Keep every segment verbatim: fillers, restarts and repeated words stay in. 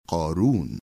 قارون.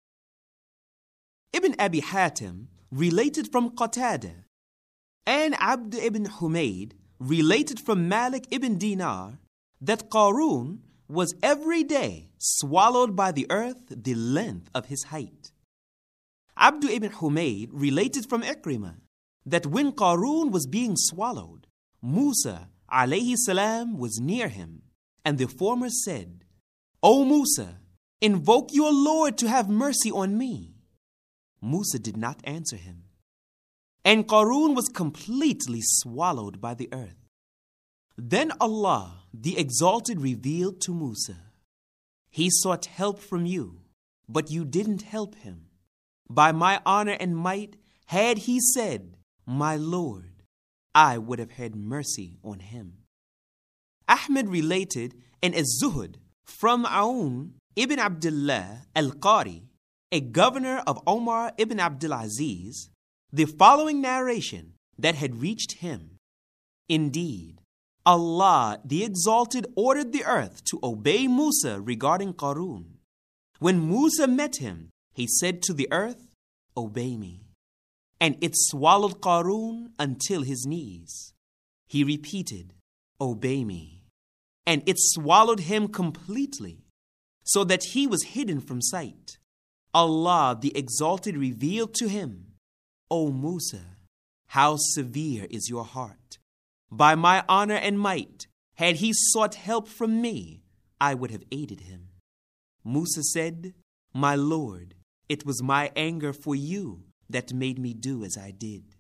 Ibn Abi Hatim related from Qatada, and Abd ibn Humayd related from Malik ibn Dinar that Qarun was every day swallowed by the earth the length of his height. Abd ibn Humayd related from Ikrimah that when Qarun was being swallowed, Musa alayhi salam was near him, and the former said, "O Musa, invoke your Lord to have mercy on me." Musa did not answer him, and Qarun was completely swallowed by the earth. Then Allah, the Exalted, revealed to Musa, "He sought help from you, but you didn't help him. By my honor and might, had he said, 'My Lord,' I would have had mercy on him." Ahmed related in Az-Zuhd from Aoun ibn Abdullah al-Qari, a governor of Omar ibn Abdul Aziz, the following narration that had reached him. Indeed, Allah the Exalted ordered the earth to obey Musa regarding Qarun. When Musa met him, he said to the earth, "Obey me." And it swallowed Qarun until his knees. He repeated, "Obey me." And it swallowed him completely, so that he was hidden from sight. Allah the Exalted revealed to him, "O Musa, how severe is your heart. By my honor and might, had he sought help from me, I would have aided him." Musa said, "My Lord, it was my anger for you that made me do as I did."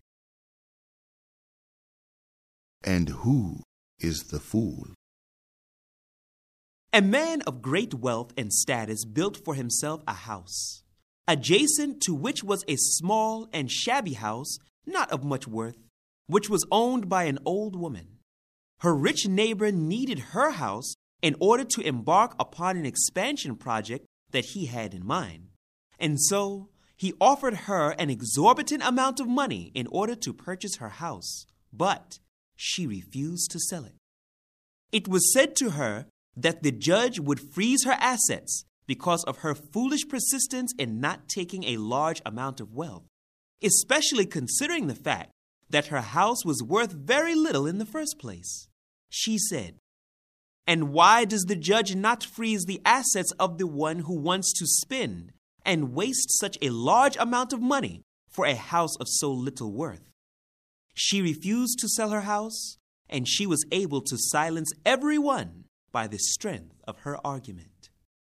And who is the fool? A man of great wealth and status built for himself a house, adjacent to which was a small and shabby house not of much worth, which was owned by an old woman. Her rich neighbor needed her house in order to embark upon an expansion project that he had in mind, and so he offered her an exorbitant amount of money in order to purchase her house, but she refused to sell it. It was said to her that the judge would freeze her assets because of her foolish persistence in not taking a large amount of wealth, especially considering the fact that her house was worth very little in the first place. She said, "And why does the judge not freeze the assets of the one who wants to spend and waste such a large amount of money for a house of so little worth?" She refused to sell her house, and she was able to silence everyone by the strength of her argument.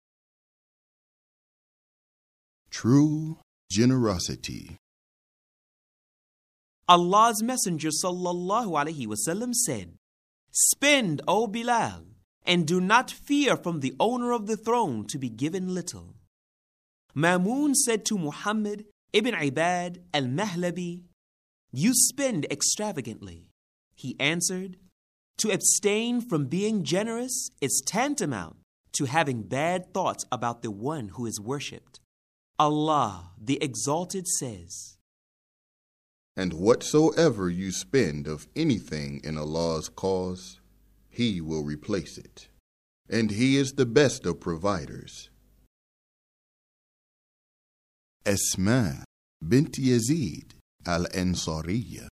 True generosity. Allah's Messenger sallallahu alaihi wasallam said, "Spend, O Bilal, and do not fear from the owner of the throne to be given little." Mamun said to Muhammad ibn Ibad al-Mahlabi, "You spend extravagantly." He answered, "To abstain from being generous is tantamount to having bad thoughts about the one who is worshipped." Allah, the Exalted, says, "And whatsoever you spend of anything in Allah's cause, He will replace it, and He is the best of providers." Asma bint Yazid al-Ansariya.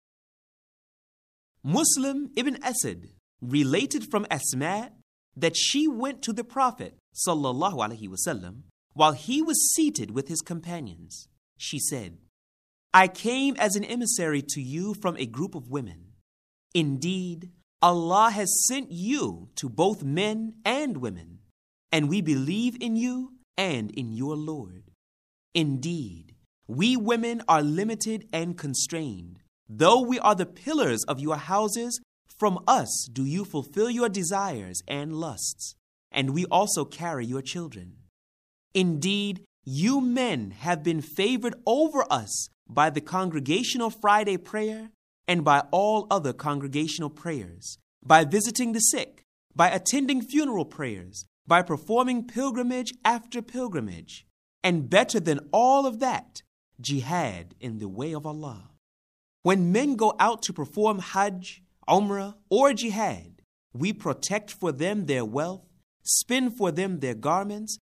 Muslim ibn Asad related from Asma that she went to the Prophet sallallahu alaihi wasallam while he was seated with his companions. She said, "I came as an emissary to you from a group of women. Indeed, Allah has sent you to both men and women, and we believe in you and in your Lord. Indeed, we women are limited and constrained. Though we are the pillars of your houses, from us do you fulfill your desires and lusts, and we also carry your children. Indeed, you men have been favored over us by the congregational Friday prayer and by all other congregational prayers, by visiting the sick, by attending funeral prayers, by performing pilgrimage after pilgrimage, and better than all of that, jihad in the way of Allah. When men go out to perform Hajj, Umrah, or jihad, we protect for them their wealth, spend for them their garments,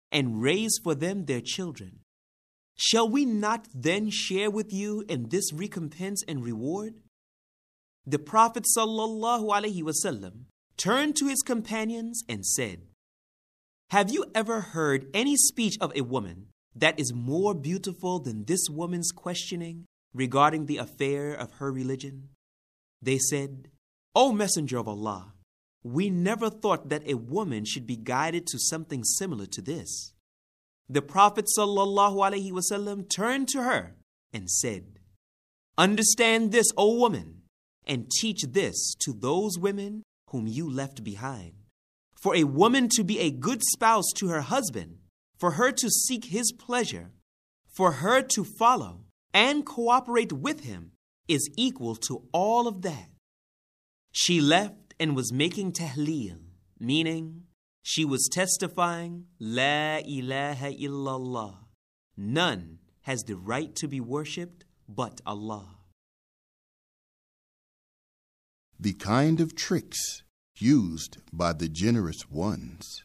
and raise for them their children. Shall we not then share with you in this recompense and reward? The Prophet sallallahu alaihi wasallam turned to his companions and said, Have you ever heard any speech of a woman that is more beautiful than this woman's questioning regarding the affair of her religion? They said, O Messenger of Allah, we never thought that a woman should be guided to something similar to this. The Prophet sallallahu alaihi wasallam turned to her and said, Understand this, O woman, and teach this to those women whom you left behind. For a woman to be a good spouse to her husband, for her to seek his pleasure, for her to follow and cooperate with him is equal to all of that. She left and was making tahleel, meaning she was testifying, La ilaha illallah. None has the right to be worshipped but Allah. The kind of tricks used by the generous ones.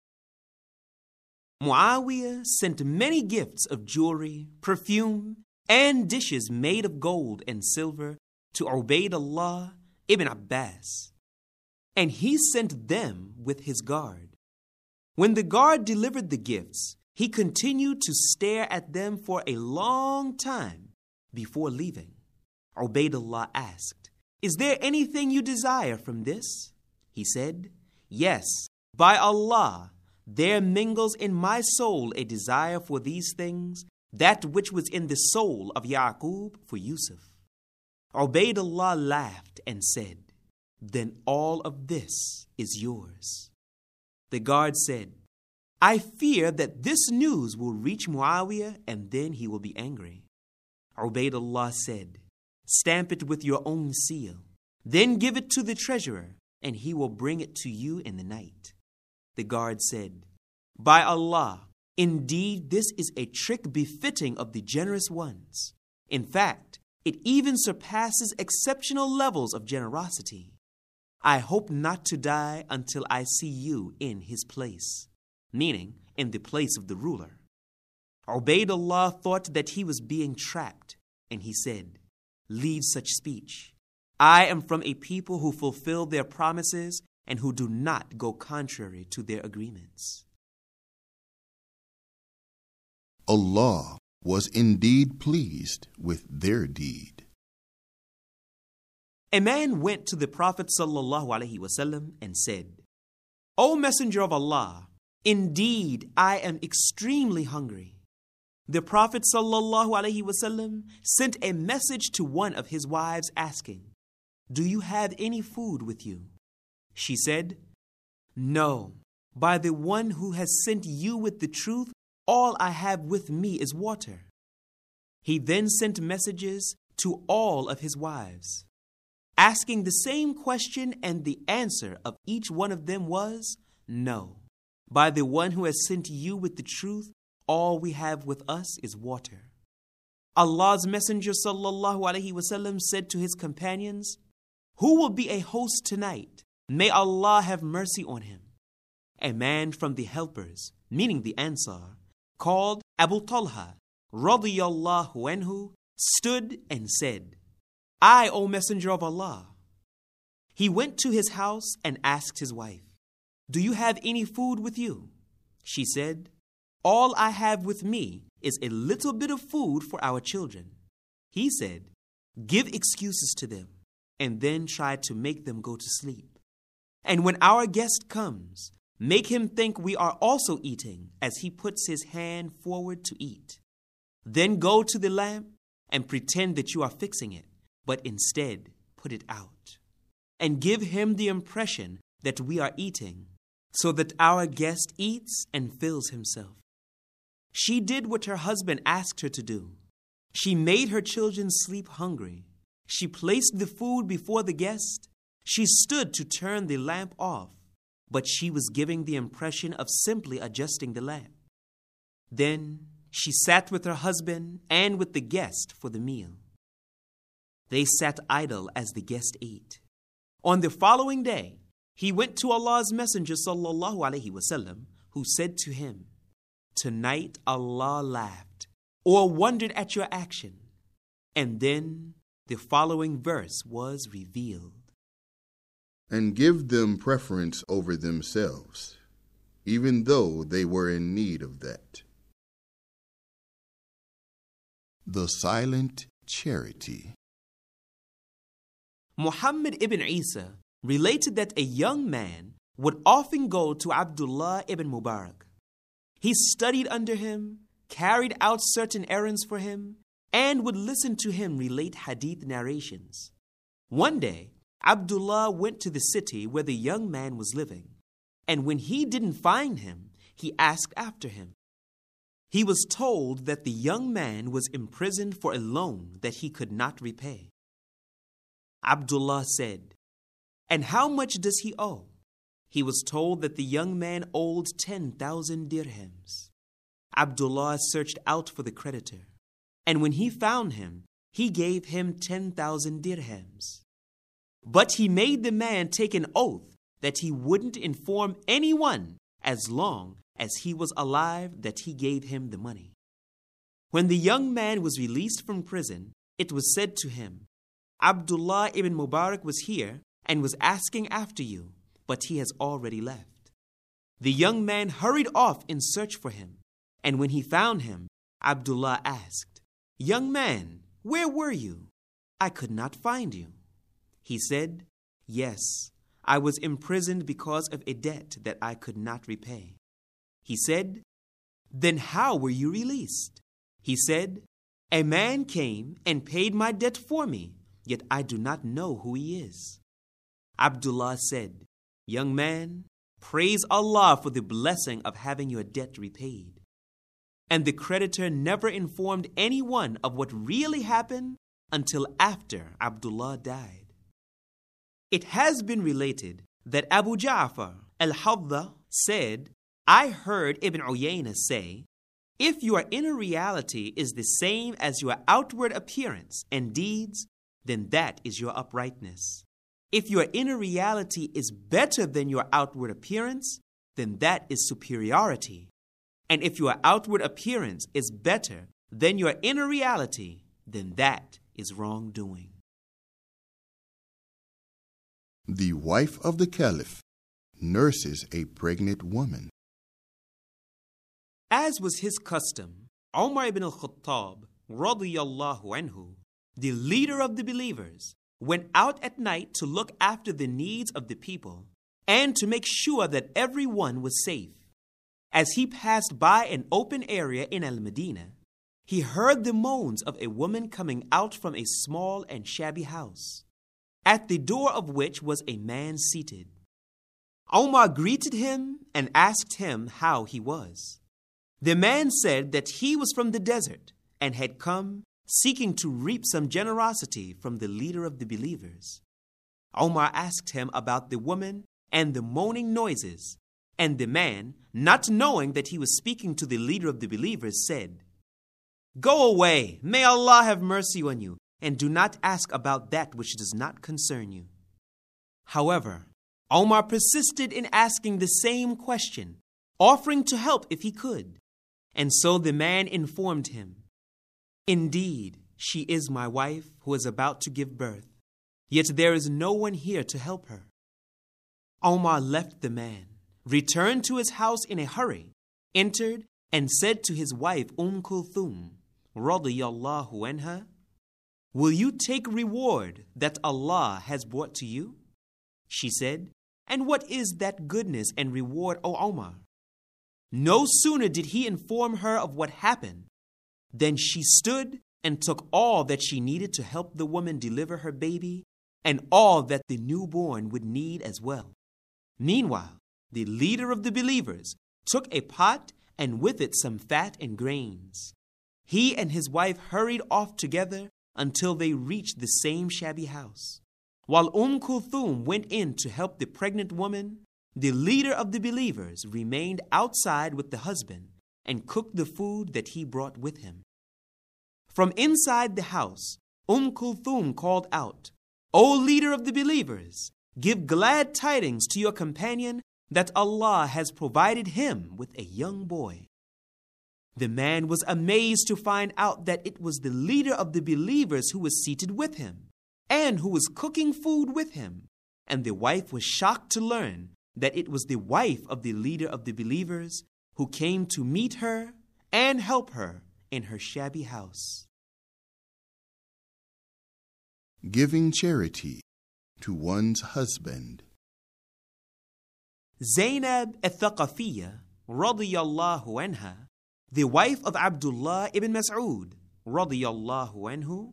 Muawiyah sent many gifts of jewelry, perfume, and dishes made of gold and silver to Ubaydullah ibn Abbas, and he sent them with his guard. When the guard delivered the gifts, he continued to stare at them for a long time before leaving. Ubaydullah asked, Is there anything you desire from this? He said, Yes, by Allah, there mingles in my soul a desire for these things, that which was in the soul of Yaqub for Yusuf. Ubaydullah laughed and said, Then all of this is yours. The guard said, I fear that this news will reach Muawiyah and then he will be angry. Ubaydullah said, Stamp it with your own seal, then give it to the treasurer, and he will bring it to you in the night. The guard said, By Allah, indeed this is a trick befitting of the generous ones. In fact, it even surpasses exceptional levels of generosity. I hope not to die until I see you in his place, meaning in the place of the ruler. Ubaydullah thought that he was being trapped, and he said, Leave such speech. I am from a people who fulfill their promises and who do not go contrary to their agreements. Allah was indeed pleased with their deed. A man went to the Prophet sallallahu alaihi wasallam and said, O Messenger of Allah, indeed I am extremely hungry. The Prophet sallallahu alaihi wasallam sent a message to one of his wives asking, Do you have any food with you? She said, No, by the one who has sent you with the truth, all I have with me is water. He then sent messages to all of his wives, asking the same question, and the answer of each one of them was, No, by the one who has sent you with the truth, all we have with us is water. Allah's Messenger sallallahu alaihi wasallam said to his companions, Who will be a host tonight? May Allah have mercy on him. A man from the helpers, meaning the Ansar, called Abu Talha radiyallahu anhu, stood and said, I, O Messenger of Allah. He went to his house and asked his wife, Do you have any food with you? She said, All I have with me is a little bit of food for our children. He said, Give excuses to them, and then try to make them go to sleep. And when our guest comes, make him think we are also eating as he puts his hand forward to eat. Then go to the lamp and pretend that you are fixing it, but instead put it out. And give him the impression that we are eating, so that our guest eats and fills himself. She did what her husband asked her to do. She made her children sleep hungry. She placed the food before the guest. She stood to turn the lamp off, but she was giving the impression of simply adjusting the lamp. Then she sat with her husband and with the guest for the meal. They sat idle as the guest ate. On the following day, he went to Allah's Messenger sallallahu alaihi wasallam, who said to him, Tonight Allah laughed or wondered at your action. And then the following verse was revealed. And give them preference over themselves, even though they were in need of that. The silent charity. Muhammad ibn Isa related that a young man would often go to Abdullah ibn Mubarak. He studied under him, carried out certain errands for him, and would listen to him relate hadith narrations. One day, Abdullah went to the city where the young man was living, and when he didn't find him, he asked after him. He was told that the young man was imprisoned for a loan that he could not repay. Abdullah said, "And how much does he owe?" He was told that the young man owed ten thousand dirhams. Abdullah searched out for the creditor, and when he found him, he gave him ten thousand dirhams. But he made the man take an oath that he wouldn't inform anyone as long as he was alive that he gave him the money. When the young man was released from prison, it was said to him, "Abdullah ibn Mubarak was here and was asking after you, but he has already left." The young man hurried off in search for him, and when he found him, Abdullah asked, "Young man, where were you? I could not find you." He said, "Yes, I was imprisoned because of a debt that I could not repay." He said, "Then how were you released?" He said, "A man came and paid my debt for me, yet I do not know who he is." Abdullah said, "Young man, praise Allah for the blessing of having your debt repaid." And the creditor never informed anyone of what really happened until after Abdullah died. It has been related that Abu Ja'far al-Hadda said, "I heard Ibn Uyayna say, if your inner reality is the same as your outward appearance and deeds, then that is your uprightness. If your inner reality is better than your outward appearance, then that is superiority. And if your outward appearance is better than your inner reality, then that is wrongdoing." The wife of the caliph nurses a pregnant woman. As was his custom, Umar ibn al-Khattab, radiyallahu anhu, the leader of the believers, went out at night to look after the needs of the people and to make sure that everyone was safe. As he passed by an open area in Al-Madinah, he heard the moans of a woman coming out from a small and shabby house, at the door of which was a man seated. Umar greeted him and asked him how he was. The man said that he was from the desert and had come seeking to reap some generosity from the leader of the believers. Umar asked him about the woman and the moaning noises, and the man, not knowing that he was speaking to the leader of the believers, said, "Go away, may Allah have mercy on you, and do not ask about that which does not concern you." However, Umar persisted in asking the same question, offering to help if he could. And so the man informed him, "Indeed, she is my wife who is about to give birth, yet there is no one here to help her." Umar left the man, returned to his house in a hurry, entered, and said to his wife Umm Kulthum, radiyallahu anha, "Will you take reward that Allah has brought to you?" She said, "And what is that goodness and reward, O Umar?" No sooner did he inform her of what happened than she stood and took all that she needed to help the woman deliver her baby and all that the newborn would need as well. Meanwhile, the leader of the believers took a pot and with it some fat and grains. He and his wife hurried off together until they reached the same shabby house. While Umm Kulthum went in to help the pregnant woman, the leader of the believers remained outside with the husband and cooked the food that he brought with him. From inside the house, Umm Kulthum called out, "O leader of the believers, give glad tidings to your companion that Allah has provided him with a young boy." The man was amazed to find out that it was the leader of the believers who was seated with him and who was cooking food with him. And the wife was shocked to learn that it was the wife of the leader of the believers who came to meet her and help her in her shabby house. Giving charity to one's husband. Zainab al-Thaqafiyya radiyallahu anha, the wife of Abdullah ibn Mas'ud radiyallahu anhu,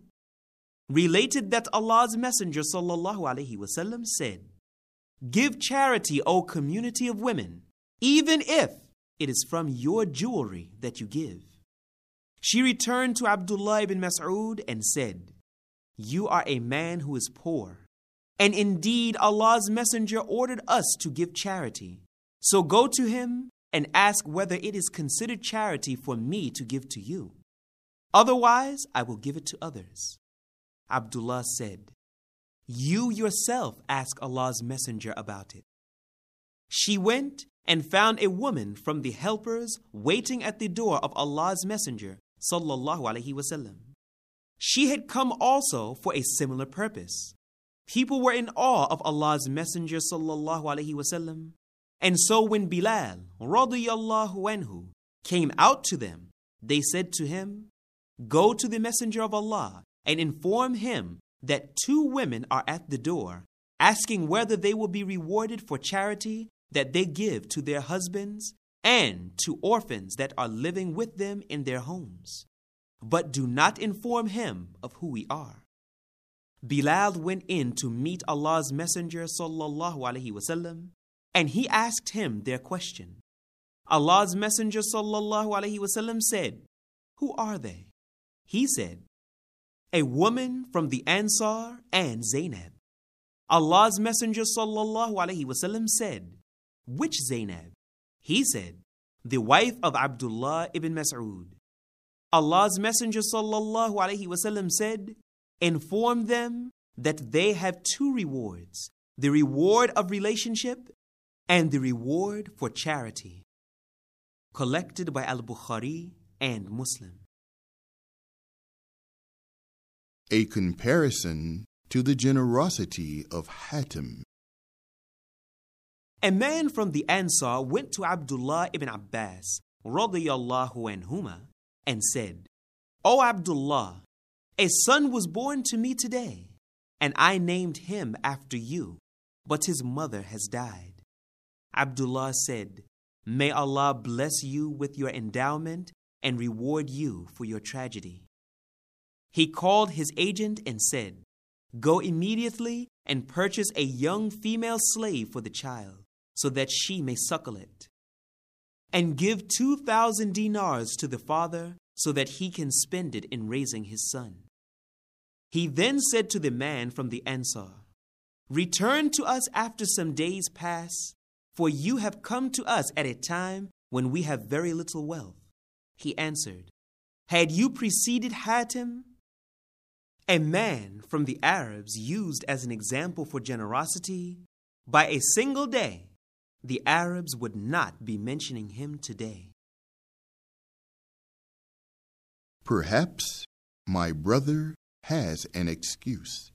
related that Allah's Messenger sallallahu alaihi wasallam said, "Give charity, O community of women, even if it is from your jewelry that you give." She returned to Abdullah ibn Mas'ud and said, "You are a man who is poor, and indeed Allah's Messenger ordered us to give charity. So go to him and ask whether it is considered charity for me to give to you. Otherwise, I will give it to others." Abdullah said, "You yourself ask Allah's Messenger about it." She went and found a woman from the helpers waiting at the door of Allah's Messenger sallallahu alaihi wasallam. She had come also for a similar purpose. People were in awe of Allah's Messenger sallallahu alaihi wasallam, and so when Bilal radiyallahu anhu came out to them, they said to him, "Go to the Messenger of Allah and inform him that two women are at the door, asking whether they will be rewarded for charity that they give to their husbands and to orphans that are living with them in their homes. But do not inform him of who we are." Bilal went in to meet Allah's Messenger sallallahu alaihi wasallam, and he asked him their question. Allah's Messenger sallallahu alaihi wasallam said, "Who are they?" He said, "A woman from the Ansar and Zainab." Allah's Messenger sallallahu alaihi wasallam said, "Which Zainab?" He said, "The wife of Abdullah ibn Mas'ud." Allah's Messenger sallallahu alaihi wasallam said, "Inform them that they have two rewards, the reward of relationship and the reward for charity." Collected by Al-Bukhari and Muslim. A comparison to the generosity of Hatim. A man from the Ansar went to Abdullah ibn Abbas radiyallahu anhuma and said, "O Abdullah, a son was born to me today, and I named him after you, but his mother has died." Abdullah said, "May Allah bless you with your endowment and reward you for your tragedy." He called his agent and said, "Go immediately and purchase a young female slave for the child, so that she may suckle it. And give two thousand dinars to the father, so that he can spend it in raising his son." He then said to the man from the Ansar, "Return to us after some days pass, for you have come to us at a time when we have very little wealth." He answered, "Had you preceded Hatim?" A man from the Arabs used as an example for generosity, by a single day, the Arabs would not be mentioning him today. Perhaps my brother has an excuse.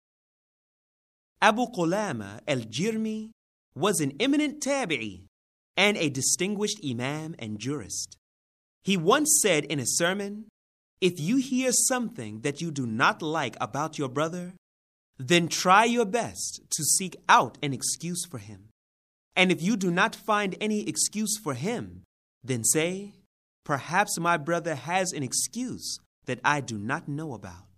Abu Qulama al-Jirmi was an eminent tabi'i and a distinguished imam and jurist. He once said in a sermon, "If you hear something that you do not like about your brother, then try your best to seek out an excuse for him. And if you do not find any excuse for him, then say, 'Perhaps my brother has an excuse that I do not know about.'"